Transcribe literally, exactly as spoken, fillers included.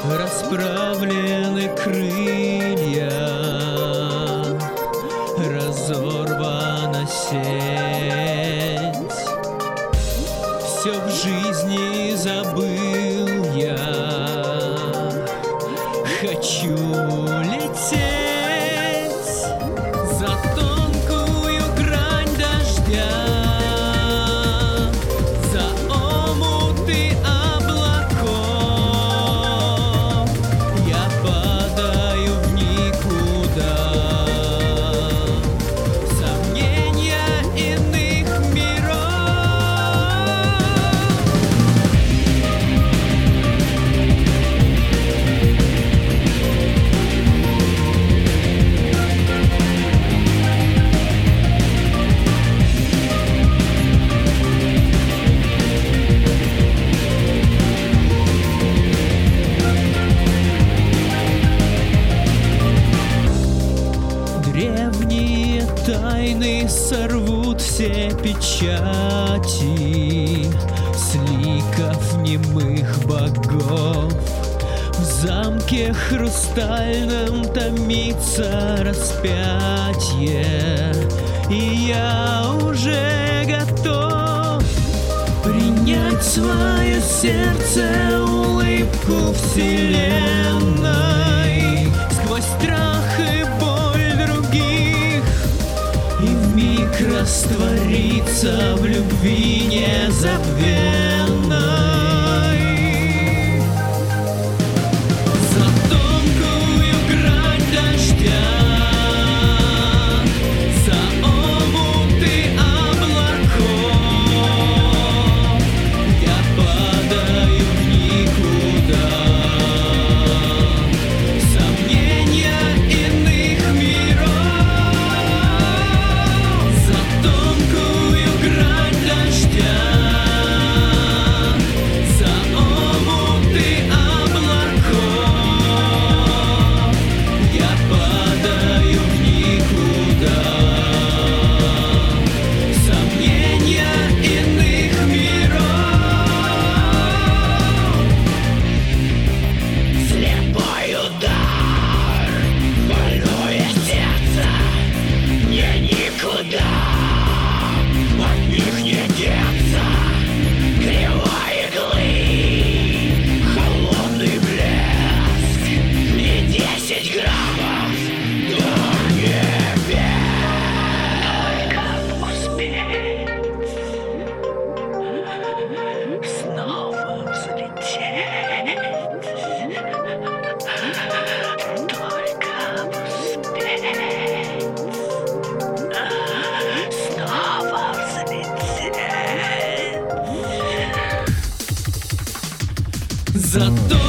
Расправлены крылья, разорвана сеть. Все в жизни забыл я, хочу лететь за тонкую грань дождя, за омуты облаков. Я падаю в никуда, сомнения иных древние тайны сорвут все печати с ликов немых богов. В замке хрустальном томится распятие, и я уже готов принять в свое сердце улыбку вселенной. Сквозь страх и боль других и вмиг раствориться в любви незабвенной. За тонкую грань дождя, за омуты облаков, я падаю в никуда, сомнения иных миров. За тонкую грань дождя, за омуты облаков, я падаю в никуда, сомнения иных миров. Слепой удар, больное сердце, мне никуда от них не деться. Кривой иглы, холодный блеск и десять граммов до небес. Только успеть снова взлететь. Только успеть снова взлететь. За